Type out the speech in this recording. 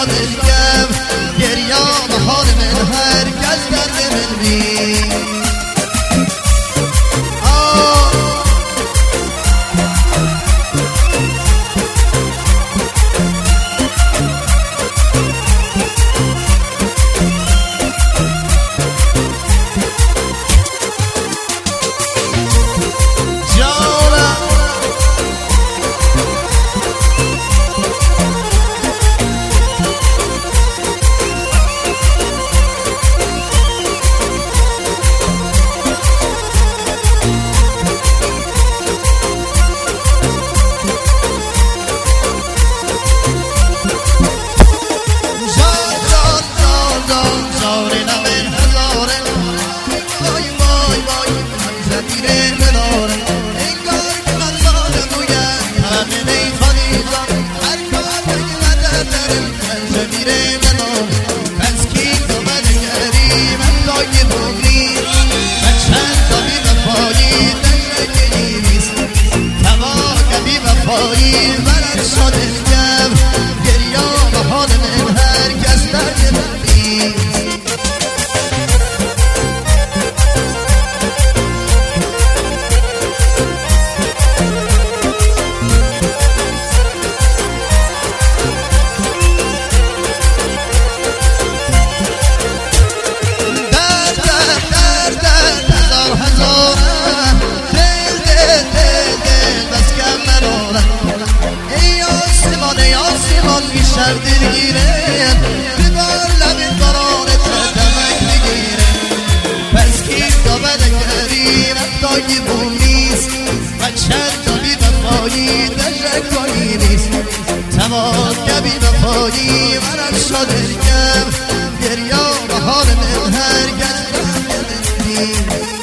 شادیم گریا بهار من هر کس درد من بی شر دلگیره ببار لب قرار تدمک بگیره پس کی دابد کریم اتایی بومیست و چند تا بی وفایی تشکایی نیست تمام که بی وفایی منم شادرگم گریا بهار من هر کس